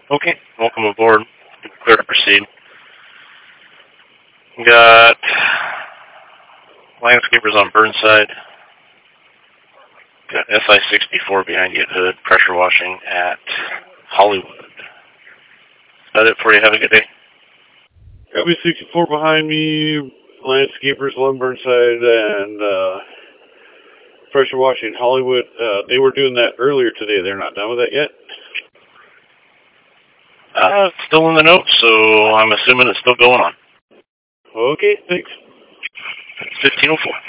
Okay, welcome aboard. Clear to proceed. We got landscapers on Burnside. Got SI-64 behind you at Hood. Pressure washing at Hollywood. Is that it for you? Have a good day. Copy 64 behind me. Landscapers on Burnside and pressure washing Hollywood. They were doing that earlier today. They're not done with that yet? It's still in the notes, so I'm assuming it's still going on. Okay, thanks. It's 15:04.